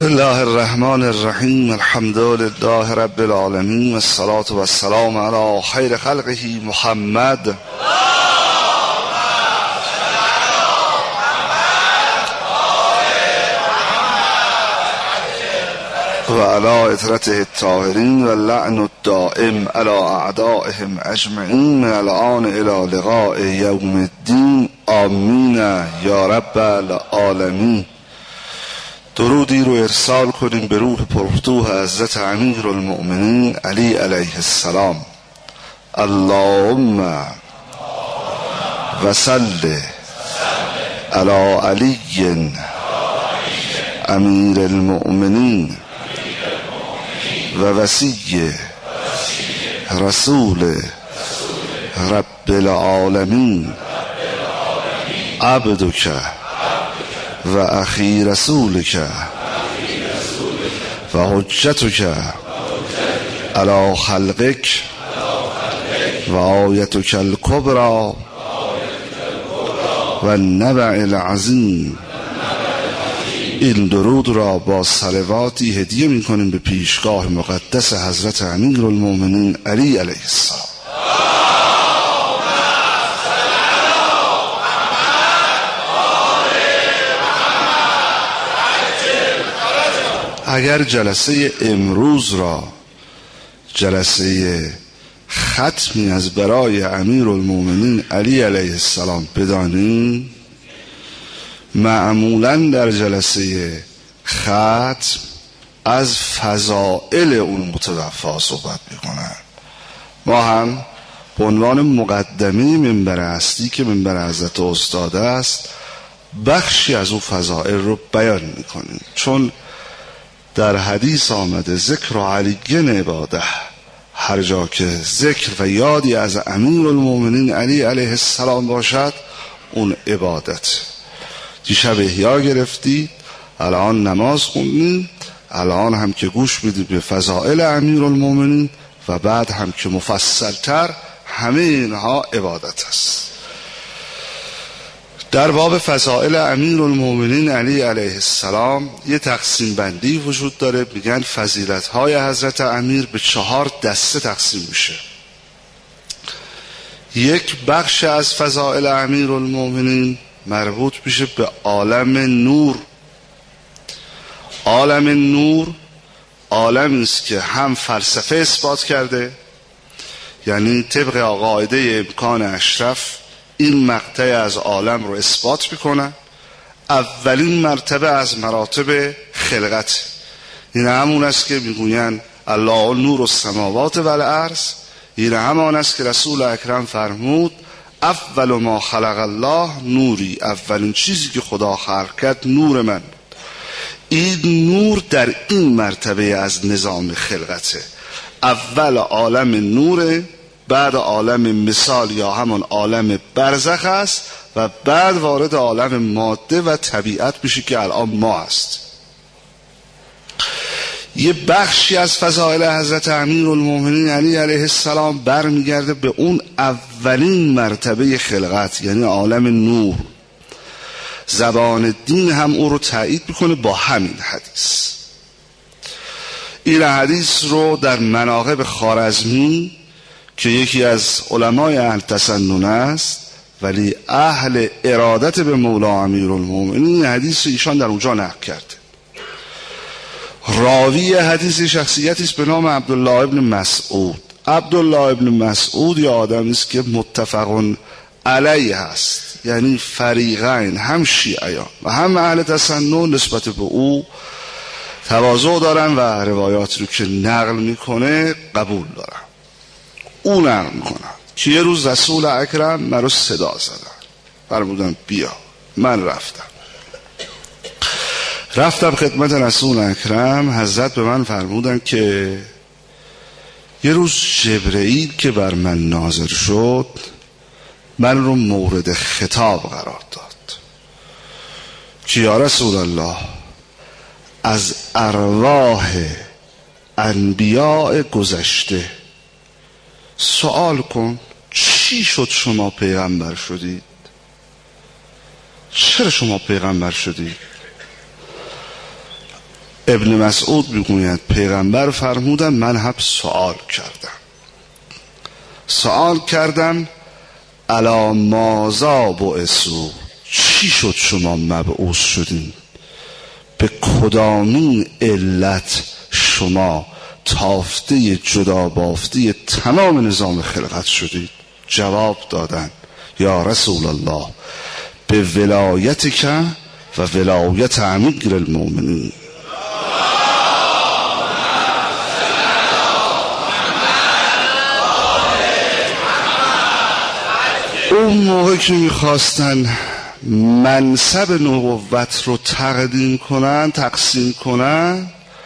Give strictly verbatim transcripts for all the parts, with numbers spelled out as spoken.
الله الرحمن الرحیم. الحمد لله رب العالمین و الصلاة و السلام علی خیر خلقه محمد و علی اطرته الطاهرین و لعن الدائم علی اعدائهم اجمعین من الان الی لقاء یوم الدین. آمین یا رب العالمین. درودی رو ارسال کنیم به روح پرفتوح حضرت امیر المؤمنین علی علیه السلام. اللهم و صل علی علی امیر المؤمنین و وصی رسول رب العالمین عبدک و اخی رسولک و حجتک علی خلقک و آیتک الکبری و النبع العظیم. این درود را با صلواتی هدیه می کنیم به پیشگاه مقدس حضرت امیر المؤمنین علی علیه السلام. اگر جلسه امروز را جلسه ختمی از برای امیر المؤمنین علی علیه السلام بدانیم، معمولا در جلسه ختم از فضائل اون متوفا صحبت میکنن. ما هم به عنوان مقدمه منبر اصلی که منبر حضرت استاد است بخشی از اون فضائل رو بیان میکنیم، چون در حدیث آمده ذکر علی عباده، هر جا که ذکر و یادی از امیر المؤمنین علی علیه السلام باشد اون عبادت. دیشب احیا گرفتید، الان نماز خوندید، الان هم که گوش میدید به فضائل امیر المؤمنین و بعد هم که مفصلتر، همه اینها عبادت است. در باب فضائل امیر المؤمنین علی علیه السلام یه تقسیم بندی وجود داره، میگن فضیلت های حضرت امیر به چهار دسته تقسیم میشه. یک بخش از فضائل امیر المؤمنین مربوط میشه به عالم نور. عالم نور عالمی است که هم فلسفه اثبات کرده، یعنی طبق قاعده امکان اشرف این مقطع از عالم رو اثبات میکنن. اولین مرتبه از مراتب خلقت، این همون است که میگوین الله نور السماوات و الارض. این همان است که رسول اکرم فرمود اول ما خلق الله نوری، اولین چیزی که خدا خلق کرد نور من. این نور در این مرتبه از نظام خلقته. اول عالم نوره، بعد عالم مثال یا همون عالم برزخ است و بعد وارد عالم ماده و طبیعت میشه که الان ما است. یه بخشی از فضائل حضرت امیر المؤمنین علی علیه السلام برمیگرده به اون اولین مرتبه خلقت، یعنی عالم نور. زبان دین هم او رو تایید میکنه با همین حدیث. این حدیث رو در مناقب خوارزمی که یکی از علمای اهل تسنن است ولی اهل ارادت به مولا امیر المؤمنین، حدیث ایشان در اونجا نقل کرده. راوی حدیث شخصیتی است به نام عبدالله ابن مسعود. عبدالله ابن مسعود یا آدمی است که متفق علیه است، یعنی فریقین، هم شیعیان و هم اهل تسنن نسبت به او تواضع دارن و روایاتی رو که نقل میکنه قبول دارن. او نقل میکنن که یه روز رسول اکرم مرا صدا زدن، فرمودن بیا. من رفتم رفتم خدمت رسول اکرم. حضرت به من فرمودن که یه روز جبرئیل که بر من نازل شد من رو مورد خطاب قرار داد که یا رسول الله از ارواح انبیاء گذشته سوال کن چی شد شما پیغمبر شدید؟ چرا شما پیغمبر شدید؟ ابن مسعود میگوید پیغمبر فرمودن من هم سوال کردم سوال کردم الا ماذا بعثوا، چی شد شما مبعوث شدین؟ به کدامین علت شما تافته جدا بافته تمام نظام خلقت شدید؟ جواب دادن یا رسول الله به ولایت که و ولایت امیر المؤمنین. اون موقع که میخواستن منصب نبوت رو تقدیم کنن تقسیم کنن،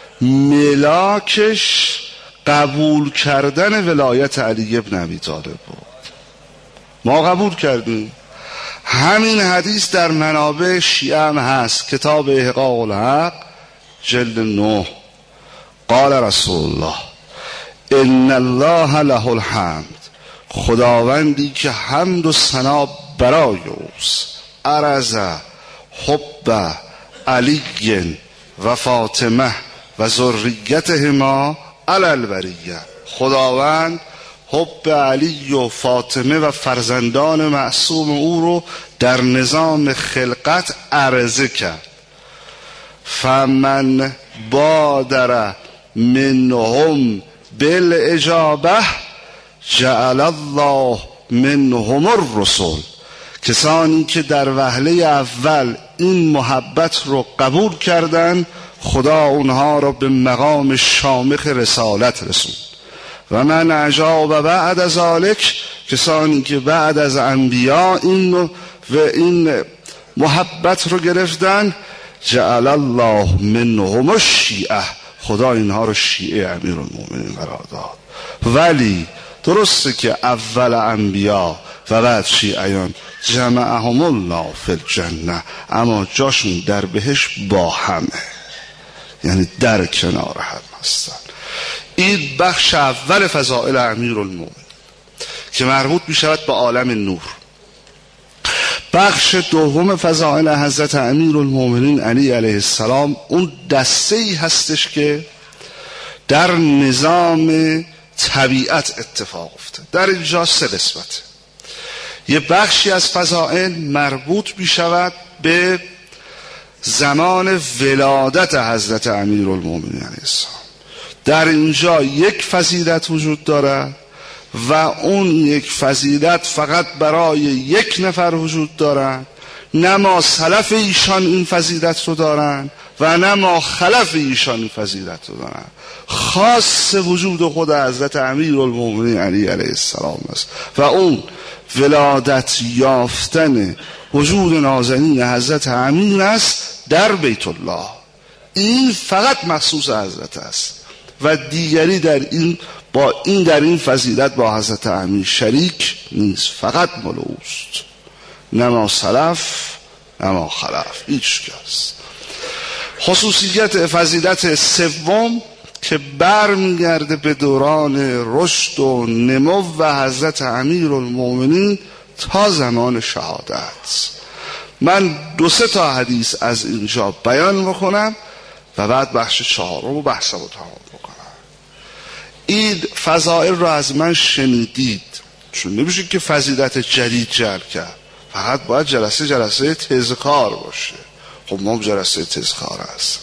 ملاکش قبول کردن ولایت علی ابن ابی طالب بود. ما قبول کردیم. همین حدیث در منابع شیعه هم هست، کتاب احقاق الحق جلد نه. قال رسول الله ان الله له الحمد، خداوندی که حمد و ثنا برای اوست، عرض حب علی و فاطمه و ذریتهما علی البریه، خداوند حب علی و فاطمه و فرزندان معصوم او رو در نظام خلقت عرضه کرد. فمن بادر منهم بالاجابه جعل الله منهم الرسل، کسانی که در وهله اول این محبت رو قبول کردن خدا اونها رو به مقام شامخ رسالت رسوند. و من اجاب بعد از ذالک، کسانی که بعد از انبیا این و این محبت رو گرفتن جعل الله منهم الشیعه، خدا اینها رو شیعه امیرالمومنین قرار داد. ولی درسته که اول انبیا و بعد شیعیان جمعهم الله فی الجنه، اما جاشون در بهشت با همه، یعنی در کنار هم هستن. این بخش اول فضائل امیرالمومنین که مربوط می شود به عالم نور. بخش دوم فضائل حضرت امیرالمومنین علی علیه السلام اون دسته ای هستش که در نظام طبیعت اتفاق افتاد. در اینجا سه قسمت. یه بخشی از فضائل مربوط می شود به زمان ولادت حضرت امیرالمومنین علیه السلام. در اینجا یک فضیلت وجود دارد و اون یک فضیلت فقط برای یک نفر وجود دارد، نه ما سلف ایشان این فضیلت رو دارن و نه ما خلف ایشان این فضیلت رو دارن. خاص وجود خود حضرت امیرالمومنین علی علیه السلام است و اون ولادت یافتن وجود نازنین حضرت امیر است در بیت الله. این فقط مخصوص حضرت است و دیگری در این با این در این فضیلت با حضرت امیر شریک نیست، فقط مال اوست، نه ما سلف نه ما خلف هیچ کس. خصوصیت فضیلت سوم که برمیگرده به دوران رشد و نمو و حضرت امیرالمومنین تا زمان شهادت. من دو سه تا حدیث از اینجا بیان بکنم و بعد بخش چهارم و بحثم رو تمام بکنم. این فضائل رو از من شنیدید، چون نمیشه که فضیلت جدید جلب کرد، فقط باید جلسه جلسه تذکار باشه. خب ما جلسه تذکار هست.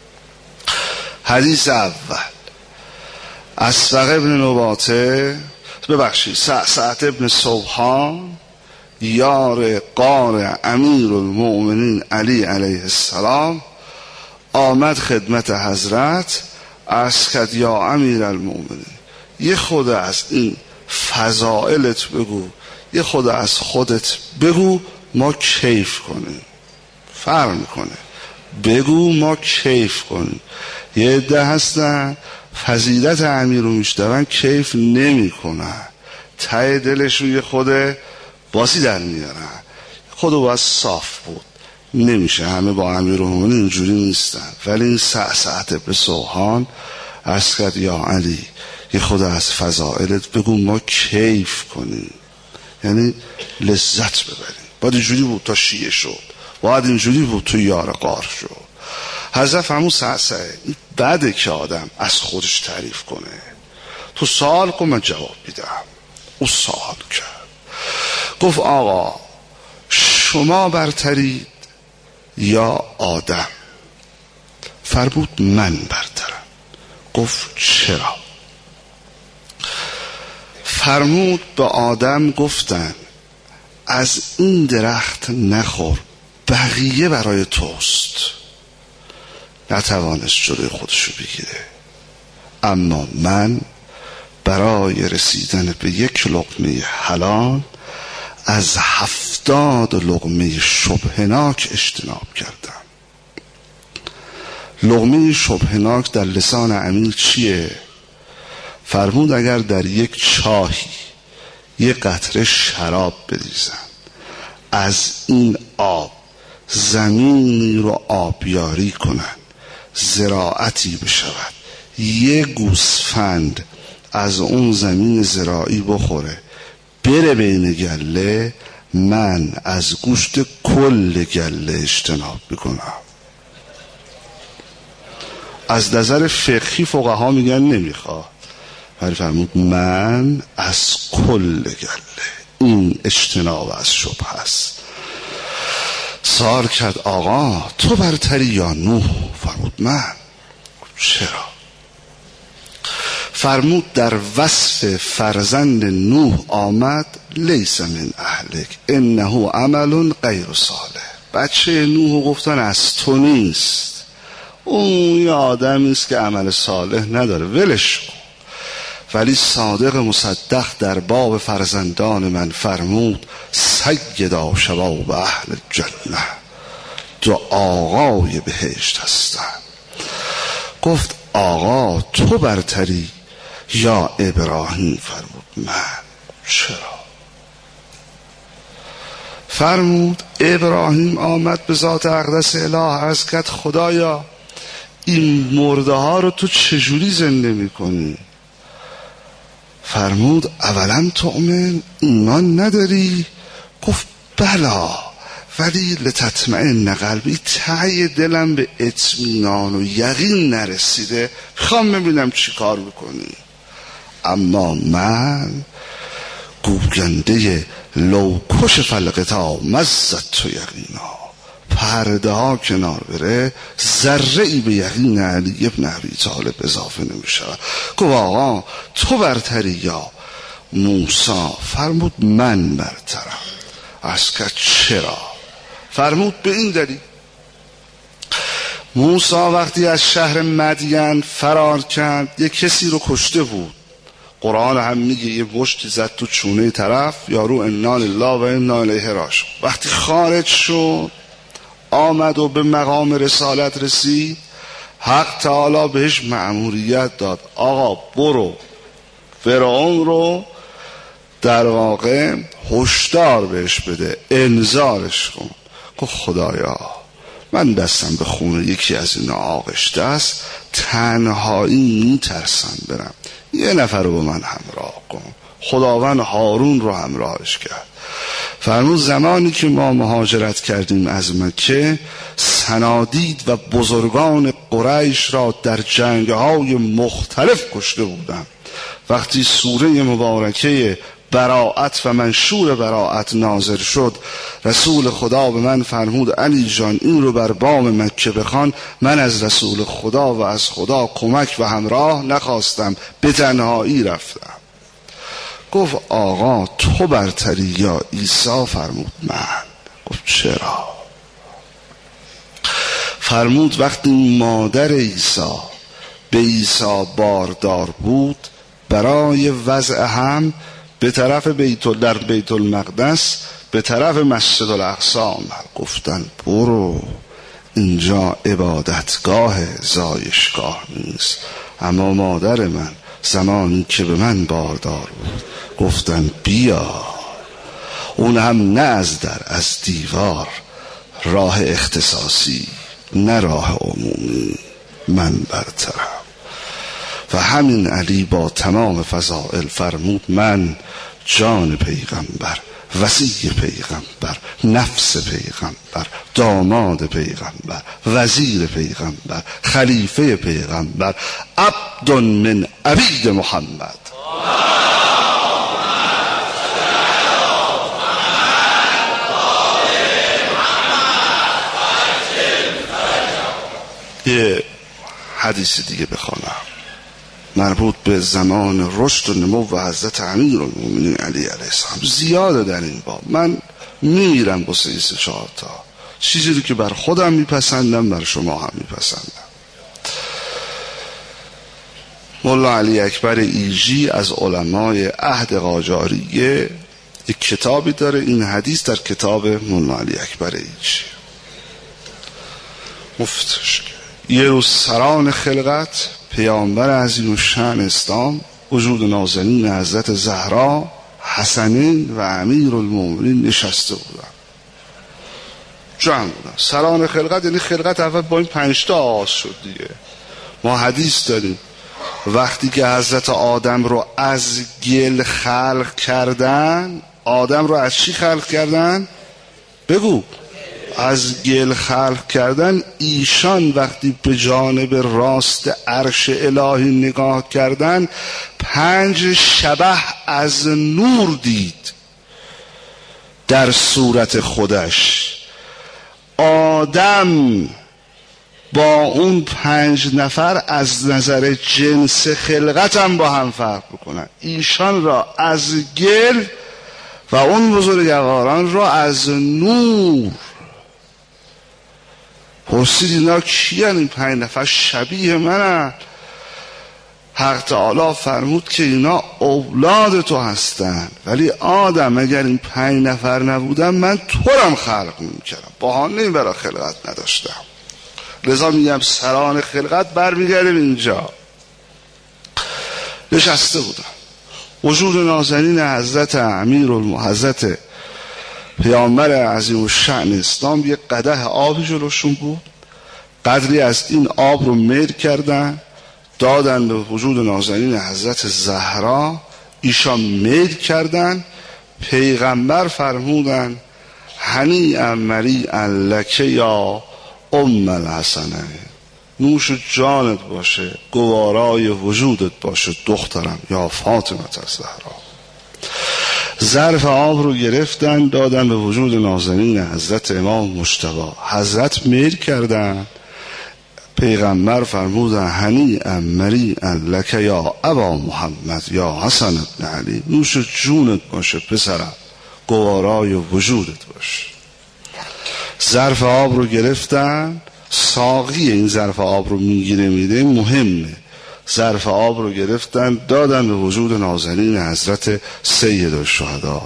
حدیث اول اسبق ابن نباته ببخشید سعد ابن سبحان یار قار امیرالمومنین علی علیه السلام آمد خدمت حضرت، عرض کرد یا امیرالمومنین یه خود از این فضائلت بگو، یه خود از خودت بگو ما کیف کنیم. فرق میکنه، بگو ما کیف کنیم. یه عده هستن فضیلت امیر رو میشنون کیف نمی کنن، ته دلش روی خود باسی در میارن. خود باید صاف بود، نمیشه همه با امیرالمومنین اینجوری نیستن. ولی این سعد ابن سبحان عرض کرد یا علی یه خود از فضائلت بگو ما کیف کنیم، یعنی لذت ببریم. باید اینجوری بود تا شیعه شد، باید اینجوری بود تو یار قار شد. حضرت فرمود سعسعه این بده که آدم از خودش تعریف کنه، تو سوال کن من جواب میدم. او سوال کرد، گفت آقا شما برترید یا آدم؟ فرمود من برترم. گفت چرا؟ فرمود به آدم گفتن از این درخت نخور، بقیه برای توست. نتوانست جلوی خودشو بگیره، اما من برای رسیدن به یک لقمه حلال از هفتاد لقمه شبهناک اجتناب کردم. لقمه شبهناک در لسان امیر چیه؟ فرمود اگر در یک چاهی یک قطره شراب بریزن، از این آب زمینی رو آبیاری کنن، زراعتی بشود، یه گوسفند از اون زمین زراعی بخوره بره بین گله، من از گوشت کل گله اجتناب بکنم. از نظر فقهی فقها میگن نمیخواد، ولی فرمود من از کل گله. این اجتناب از شبه است. سوال کرد آقا تو برتری یا نوح؟ فرمود من. چرا؟ فرمود در وصف فرزند نوح آمد لیس من اهلک انه عمل غیر صالح. بچه نوح گفتن از تو نیست، اون یه آدمی است که عمل صالح نداره، ولش کن. ولی صادق مصدق در باب فرزندان من فرمود سیدا شباب اهل جنه، دو آقای بهشت هستن. گفت آقا تو برتری یا ابراهیم؟ فرمود من. چرا؟ فرمود ابراهیم آمد به ذات اقدس اله عرض کرد خدایا این مرده ها رو تو چجوری زنده میکنی؟ فرمود اولا تؤمن، ایمان نداری؟ گفت بلا ولی لتطمئن قلبی، ته دلم به اطمینان و یقین نرسیده، میخوام ببینم چی کار میکنی. اما من گوینده لوکش فلقتا مزد تو یقینا، پرده ها کنار بره ذره ای به یقین علی ابن ابی طالب اضافه نمیشه. گفت آقا تو برتری یا موسی؟ فرمود من برترم. عرض کرد چرا؟ فرمود به این دلیل موسی وقتی از شهر مدین فرار کرد یک کسی رو کشته بود. قرآن هم میگه یه مشتی زد تو چونه طرف، یارو انا لله و انا الیه راجعون. وقتی خارج شد آمد و به مقام رسالت رسید، حق تعالی بهش مأموریت داد آقا برو فرعون رو در واقع هشدار بهش بده، انذارش کن. گفت خدایا من دستم به خونه یکی از این آغشته است، تنهایی میترسم برم، یه نفر رو با من همراه کن. خداوند هارون رو همراهش کرد. فرمود زمانی که ما مهاجرت کردیم از مکه، صنادید و بزرگان قریش را در جنگ‌های مختلف کشته بودم. وقتی سوره مبارکه براءت و منشور براءت نازل شد، رسول خدا به من فرمود علی جان این رو بر بام مکه بخوان. من از رسول خدا و از خدا کمک و همراه نخواستم، به تنهایی رفتم. گفت آقا تو برتری یا عیسی؟ فرمود من. گفت چرا؟ فرمود وقتی مادر عیسی به عیسی باردار بود، برای وضع هم به طرف بیت در بیت المقدس به طرف مسجد الاقصی آمد. گفتن برو اینجا عبادتگاه زایشگاه نیست. اما مادر من زمانی که به من باردار بود گفتن بیا، اون هم نه از در، از دیوار، راه اختصاصی نه راه عمومی. من برترم. و همین علی با تمام فضائل فرمود من جان پیغمبر وصی پیغمبر، نفس پیغمبر، داماد پیغمبر، وزیر پیغمبر، خلیفه پیغمبر، عبد من عبید محمد. یه حدیث دیگه بخوانم مربوط به زمان رشد و نمو و حضرت امیرالمومنین علی علیه السلام. زیاده در این باب، من میرم با سه سه چهار تا چیزی رو که بر خودم میپسندم بر شما هم میپسندم. مولا علی اکبر ایجی از علمای عهد قاجاریه یک کتابی داره، این حدیث در کتاب مولا علی اکبر ایجی مفتش. یه روز سران خلقت، پیامبر عظیم الشأن اسلام، وجود نازنین حضرت زهرا، حسنین و امیرالمومنین نشسته بودن، جمع بودن. سران خلقت یعنی خلقت اول با این پنج تا آغاز شد دیگه. ما حدیث داریم وقتی که حضرت آدم رو از گل خلق کردن، آدم رو از چی خلق کردن؟ بگو. از گل خلق کردن. ایشان وقتی به جانب راست عرش الهی نگاه کردن، پنج شبح از نور دید در صورت خودش. آدم با اون پنج نفر از نظر جنس خلقت هم با هم فرق بکنن. ایشان را از گل و اون بزرگواران را از نور. پرسید اینا کیان این پنج نفر؟ شبیه منن. حق تعالی فرمود که اینا اولاد تو هستن، ولی آدم اگر این پنج نفر نبودن من تو رم خلق میکردم، بهانه برای خلقت نداشتم. لذا میگم سران خلقت برمیگردیم اینجا. نشسته بودن وجود نازنین حضرت امیرالمومنین حضرت پیامبر عظیم الشأن اسلام، یک قدح آب جلوشون بود. قدری از این آب رو میل کردن دادن به وجود نازنین حضرت زهرا. ایشان میل کردن. پیغمبر فرمودن هنیئا مریئا لک یا ام الحسنه، نوش جانت باشه، گوارای وجودت باشه دخترم یا فاطمه الزهرا. ظرف آب رو گرفتن دادن به وجود نازنین حضرت امام مجتبی. حضرت میل کردن. پیغمبر فرمودن هنیئا مریئا لک یا ابا محمد یا حسن ابن علی، نوش جونت باشه پسرم، گوارای وجودت باشه. ظرف آب رو گرفتن. ساقی این ظرف آب رو میگیره میده، مهمه. ظرف آب رو گرفتن دادن به وجود نازنین حضرت سید الشهدا.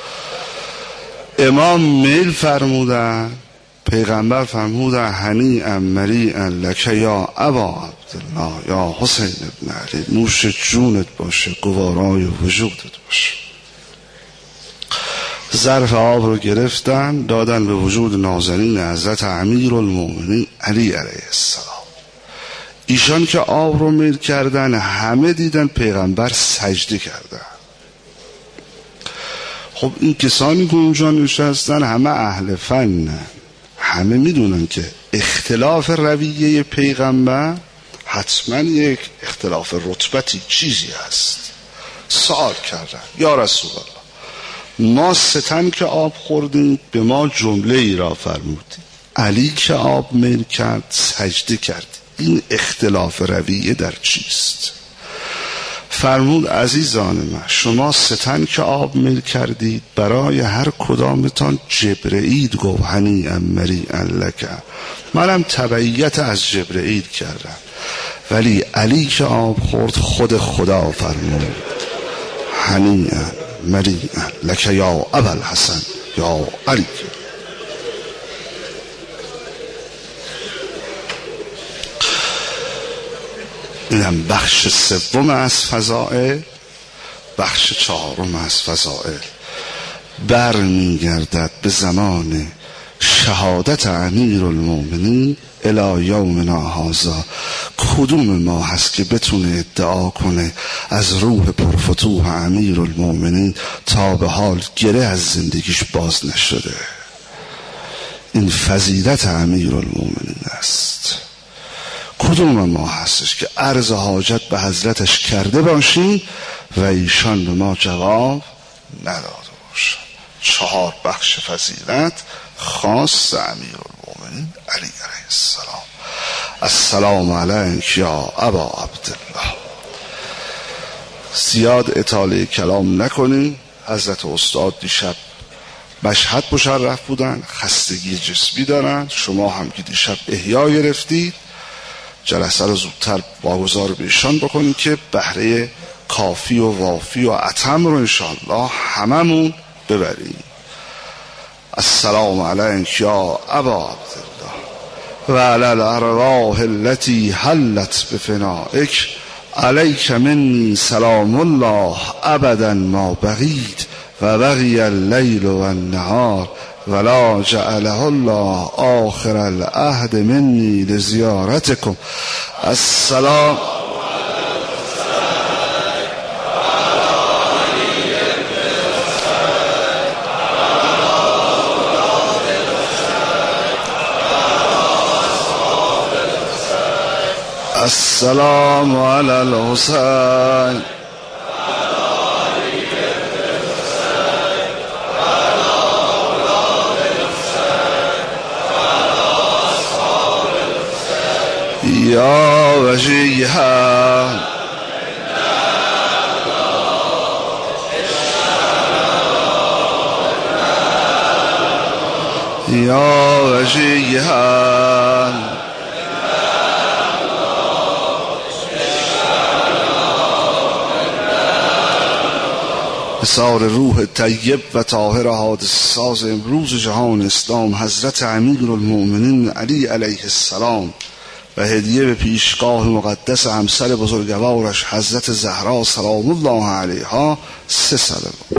امام میل فرمودن. پیغمبر فرمودن هنیئا مریئا لک یا ابا عبدالله یا حسین ابن علی، نوش جونت باشه، گوارای وجودت باشه. ظرف آب رو گرفتن دادن به وجود نازنین حضرت امیرالمومنین علی علیه السلام. ایشان که آب رو میل کردن، همه دیدن پیغمبر سجده کردن. خب این کسانی که اونجا نشستن همه اهل فنن، همه میدونن که اختلاف رویه پیغمبر حتما یک اختلاف رتبتی چیزی هست. سوال کردن یا رسول الله، ما ستن که آب خوردیم به ما جمله ای را فرمودی، علی که آب میل کرد سجده کرد، این اختلاف رویه در چیست؟ فرمود عزیزان من، شما ستن که آب میل کردید برای هر کدامتان جبرئیل گفت هنیئا مریئا لک، منم تبعیت از جبرئیل کردم، ولی علی که آب خورد خود خدا فرمود هنیئا مریئا لک یا ابوالحسن یا علی. اینم بخش سوم از فضائل. بخش چهارم از فضائل برمیگردد به زمان شهادت امیر المؤمنین الی یومنا هذا. کدوم ما هست که بتونه ادعا کنه از روح پرفتوح امیر المؤمنین تا به حال گره از زندگیش باز نشده؟ این فضیلت امیر المؤمنین است. کدوم ما هستش که عرض حاجت به حضرتش کرده باشیم و ایشان به ما جواب نداده باشن؟ چهار بخش فضیلت خاص امیر المؤمنین علی علیه السلام. السلام علیک یا ابا عبدالله. زیاد اطاله کلام نکنیم. حضرت استاد دیشب مشهد مشرف بودن، خستگی جسمی دارن، شما هم که دیشب احیا گرفتید، جلسه رو زودتر واگذار به ایشان بکنیم که بهره کافی و وافی و اتم رو انشاءالله هممون ببریم. السلام علیک یا ابا عبدالله و علی الارواح التي حلت بفنائک علیک منی سلام الله ابدا ما بقیت و بقی اللیل و النهار ولا جعله الله آخر العهد منی لزیارتکم. السلام السلام علی الحسین یا وجیها یا وجیها حصار روح طیب و طاهر حادث ساز امروز جهان اسلام حضرت امیر المؤمنین علی علیه السلام و هدیه به پیشگاه مقدس همسر بزرگوارش حضرت زهرا سلام الله علیها سه سلام.